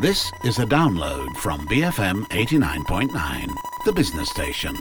This is a download from BFM 89.9, the business station.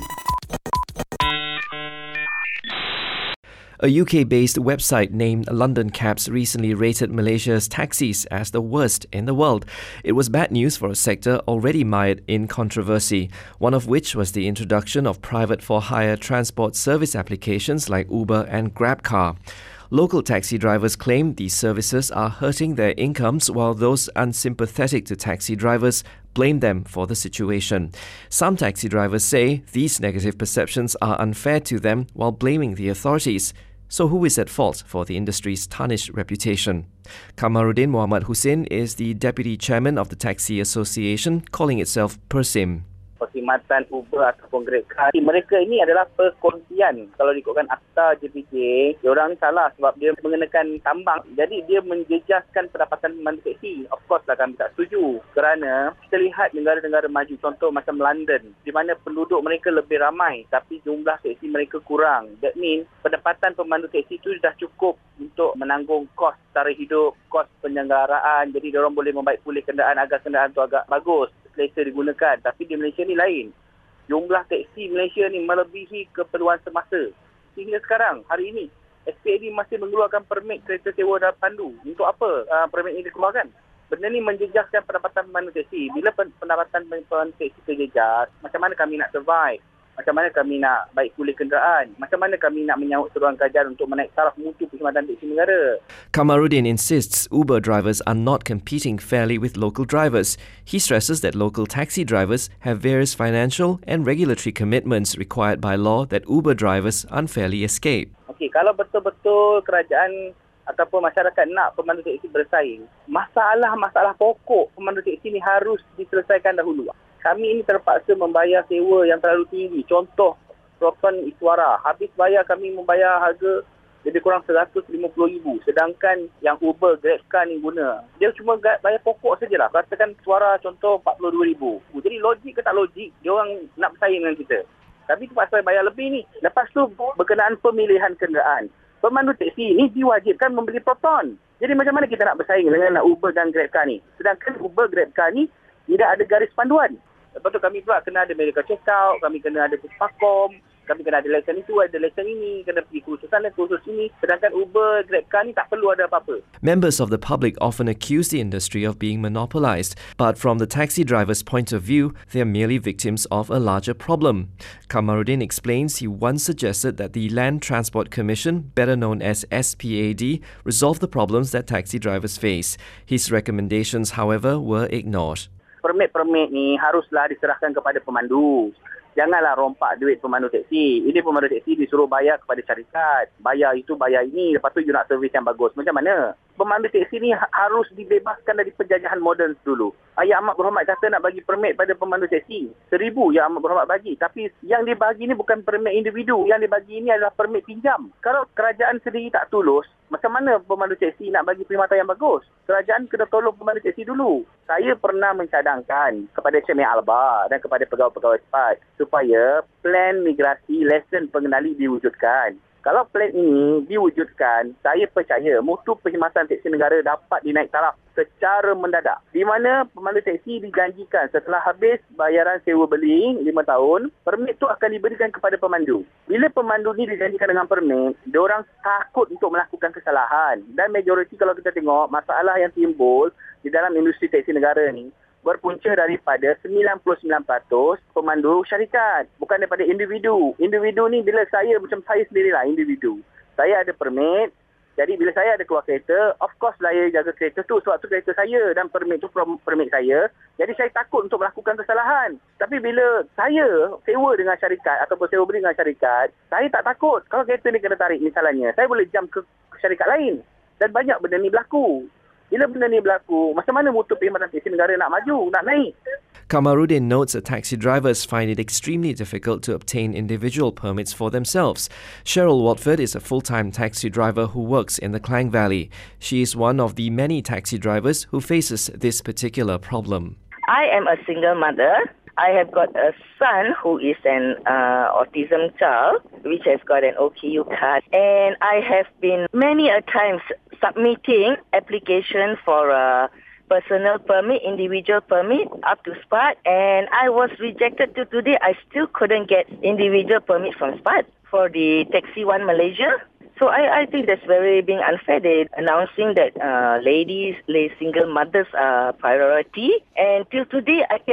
A UK-based website named London Cabs recently rated Malaysia's taxis as the worst in the world. It was bad news for a sector already mired in controversy, one of which was the introduction of private for-hire transport service applications like Uber and GrabCar. Local taxi drivers claim these services are hurting their incomes, while those unsympathetic to taxi drivers blame them for the situation. Some taxi drivers say these negative perceptions are unfair to them while blaming the authorities. So who is at fault for the industry's tarnished reputation? Kamaruddin Muhammad Hussein is the Deputy Chairman of the Taxi Association, calling itself PERSIM. Perkhidmatan Uber ataupun GrabCar, mereka ini adalah perkongsian. Kalau diikutkan akta JPJ, diorang salah sebab dia mengenakan tambang. Jadi dia menjejaskan pendapatan pemandu taksi. Of course lah kami tak setuju. Kerana kita lihat negara-negara maju, contoh macam London, di mana penduduk mereka lebih ramai tapi jumlah taksi mereka kurang. That means pendapatan pemandu taksi itu dah cukup untuk menanggung kos tarikh hidup, kos penyelenggaraan. Jadi diorang boleh membaik pulih kenderaan agar kenderaan itu agak bagus, selesa digunakan. Tapi di Malaysia ni lain. Jumlah teksi Malaysia ni melebihi keperluan semasa. Sehingga sekarang, hari ini, SPAD masih mengeluarkan permit kereta sewa dan pandu. Untuk apa permit ini dikeluarkan? Benda ni menjejaskan pendapatan pemandu teksi. Bila pendapatan pemandu teksi terjejas, macam mana kami nak survive? Macam mana kami nak baik pulih kenderaan? Macam mana kami nak menyahut seruan kerajaan untuk menaik taraf mutu perkhidmatan teksi negara? Kamaruddin insists Uber drivers are not competing fairly with local drivers. He stresses that local taxi drivers have various financial and regulatory commitments required by law that Uber drivers unfairly escape. Okey, kalau betul-betul kerajaan ataupun masyarakat nak pemandu teksi bersaing, masalah pokok pemandu teksi ni harus diselesaikan dahulu. Kami ini terpaksa membayar sewa yang terlalu tinggi. Contoh, Proton Iswara. Habis bayar kami membayar harga lebih kurang RM150,000. Sedangkan yang Uber, GrabCar ni guna, dia cuma bayar pokok sajalah. Katakan suara contoh RM42,000. Jadi logik ke tak logik, dia orang nak bersaing dengan kita. Tapi terpaksa bayar lebih ni. Lepas tu berkenaan pemilihan kenderaan. Pemandu teksi ni diwajibkan membeli Proton. Jadi macam mana kita nak bersaing dengan Uber dan GrabCar ni? Sedangkan Uber, GrabCar ni tidak ada garis panduan. Lepas tu kami pula kena ada medical check out, kami kena ada Puspakom, kami kena ada lesen itu, ada lesen ini, kena pergi kursus sana, kursus ini. Sedangkan Uber, GrabCar ni tak perlu ada apa-apa. Members of the public often accuse the industry of being monopolised, but from the taxi driver's point of view, they are merely victims of a larger problem. Kamaruddin explains he once suggested that the Land Transport Commission, better known as SPAD, resolve the problems that taxi drivers face. His recommendations, however, were ignored. Permit-permit ni haruslah diserahkan kepada pemandu. Janganlah rompak duit pemandu teksi. Ini pemandu teksi disuruh bayar kepada syarikat. Bayar itu, bayar ini. Lepas tu you nak servis yang bagus. Macam mana? Pemandu teksi ni harus dibebaskan dari penjajahan moden dulu. Yang Amat Berhormat kata nak bagi permit pada pemandu teksi. 1,000 Yang Amat Berhormat bagi. Tapi yang dibagi ni bukan permit individu. Yang dibagi ni adalah permit pinjam. Kalau kerajaan sendiri tak tulus, macam mana pemandu teksi nak bagi perkhidmatan yang bagus? Kerajaan kena tolong pemandu teksi dulu. Saya pernah mencadangkan kepada Chairman Alba dan kepada pegawai-pegawai cepat supaya plan migrasi lesen pengenali diwujudkan. Kalau plan ini diwujudkan, saya percaya mutu perkhidmatan teksi negara dapat dinaik taraf secara mendadak. Di mana pemandu teksi dijanjikan setelah habis bayaran sewa beli 5 tahun, permit tu akan diberikan kepada pemandu. Bila pemandu ni dijanjikan dengan permit, diorang takut untuk melakukan kesalahan. Dan majoriti kalau kita tengok, masalah yang timbul di dalam industri teksi negara ni berpunca daripada 99% pemandu syarikat, bukan daripada individu. Individu ni bila saya, macam saya sendirilah individu. Saya ada permit, jadi bila saya ada keluar kereta, of course saya jaga kereta tu sebab tu kereta saya dan permit tu permit saya. Jadi saya takut untuk melakukan kesalahan. Tapi bila saya sewa dengan syarikat ataupun sewa beli dengan syarikat, saya tak takut. Kalau kereta ni kena tarik misalnya, saya boleh jam ke syarikat lain. Dan banyak benda ni berlaku. Bila benda ni berlaku, macam mana mutu perkhidmatan teksi negara nak maju, nak naik? Kamaruddin notes that taxi drivers find it extremely difficult to obtain individual permits for themselves. Cheryl Watford is a full-time taxi driver who works in the Klang Valley. She is one of the many taxi drivers who faces this particular problem. I am a single mother. I have got a son who is an autism child, which has got an OKU card. And I have been many a times submitting application for personal permit, individual permit up to SPAT, and I was rejected till today. I still couldn't get individual permit from SPAT for the Taxi One Malaysia. So I think that's very being unfair. They're announcing that ladies, single mothers are priority. And till today, I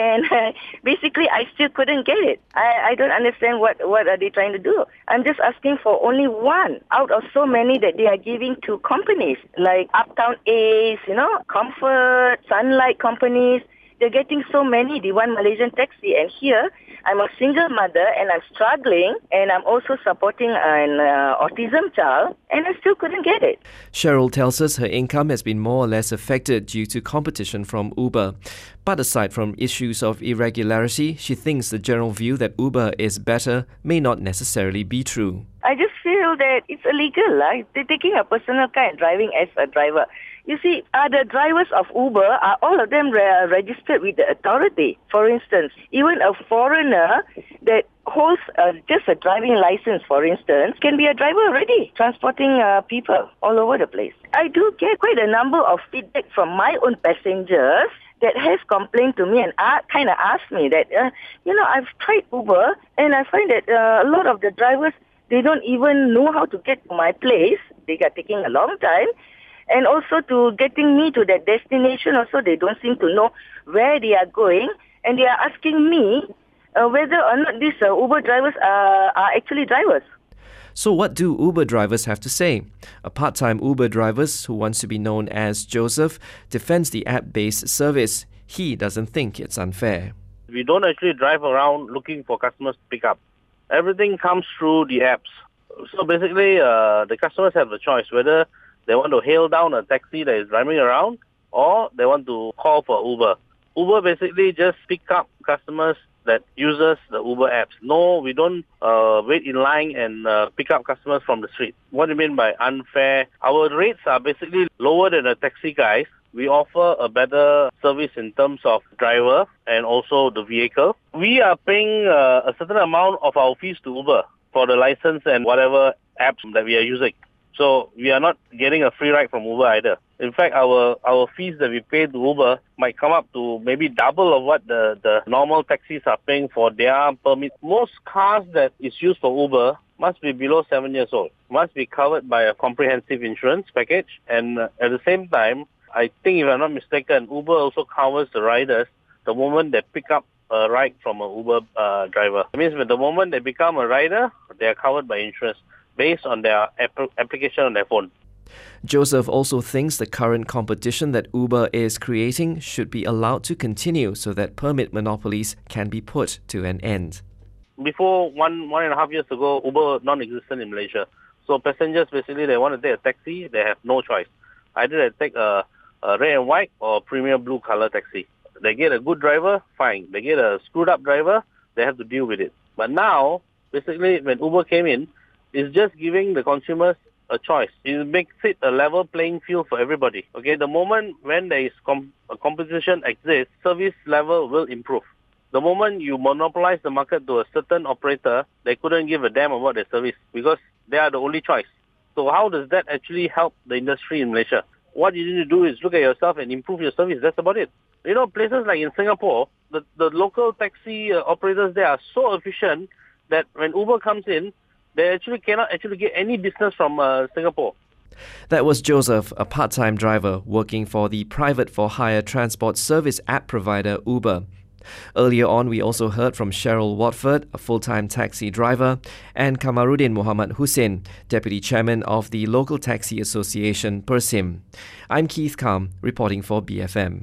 still couldn't get it. I don't understand what are they trying to do. I'm just asking for only one out of so many that they are giving to companies like Uptown Ace, Comfort, Sunlight companies. They're getting so many, the One Malaysian Taxi. And here, I'm a single mother and I'm struggling, and I'm also supporting an autism child, and I still couldn't get it. Cheryl tells us her income has been more or less affected due to competition from Uber. But aside from issues of irregularity, she thinks the general view that Uber is better may not necessarily be true. I just feel that it's illegal. They're taking a personal car and driving as a driver. You see, the drivers of Uber are all of them registered with the authority. For instance, even a foreigner that holds just a driving license, for instance, can be a driver already, transporting people all over the place. I do get quite a number of feedback from my own passengers that has complained to me and kind of asked me that, I've tried Uber and I find that a lot of the drivers, they don't even know how to get to my place. They are taking a long time. And also to getting me to that destination also, they don't seem to know where they are going. And they are asking me whether or not these Uber drivers are actually drivers. So what do Uber drivers have to say? A part-time Uber driver who wants to be known as Joseph defends the app-based service. He doesn't think it's unfair. We don't actually drive around looking for customers to pick up. Everything comes through the apps. So basically, the customers have a choice whether they want to hail down a taxi that is driving around or they want to call for Uber. Uber basically just pick up customers that uses the Uber apps. No, we don't wait in line and pick up customers from the street. What do you mean by unfair? Our rates are basically lower than the taxi guys. We offer a better service in terms of driver and also the vehicle. We are paying a certain amount of our fees to Uber for the license and whatever apps that we are using. So we are not getting a free ride from Uber either. In fact, our fees that we pay to Uber might come up to maybe double of what the normal taxis are paying for their permit. Most cars that is used for Uber must be below 7 years old, must be covered by a comprehensive insurance package. And at the same time, I think if I'm not mistaken, Uber also covers the riders the moment they pick up a ride from an Uber driver. It means the moment they become a rider, they are covered by insurance based on their application on their phone. Joseph also thinks the current competition that Uber is creating should be allowed to continue so that permit monopolies can be put to an end. Before one and a half years ago, Uber non-existent in Malaysia. So passengers basically, they want to take a taxi, they have no choice. Either they take a red and white or premium blue color taxi. They get a good driver, fine. They get a screwed up driver, they have to deal with it. But now, basically, when Uber came in, it's just giving the consumers a choice. It makes it a level playing field for everybody. Okay, the moment when there is a competition exists, service level will improve. The moment you monopolize the market to a certain operator, they couldn't give a damn about their service because they are the only choice. So how does that actually help the industry in Malaysia? What you need to do is look at yourself and improve your service. That's about it. Places like in Singapore, the local taxi operators there are so efficient that when Uber comes in, they cannot get any business from Singapore. That was Joseph, a part-time driver working for the private for-hire transport service app provider Uber. Earlier on, we also heard from Cheryl Watford, a full-time taxi driver, and Kamaruddin Muhammad Hussein, Deputy Chairman of the Local Taxi Association, Persim. I'm Keith Kam, reporting for BFM.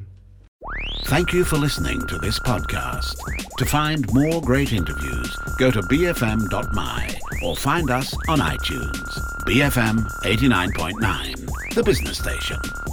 Thank you for listening to this podcast. To find more great interviews, go to bfm.my or find us on iTunes. BFM 89.9, the business station.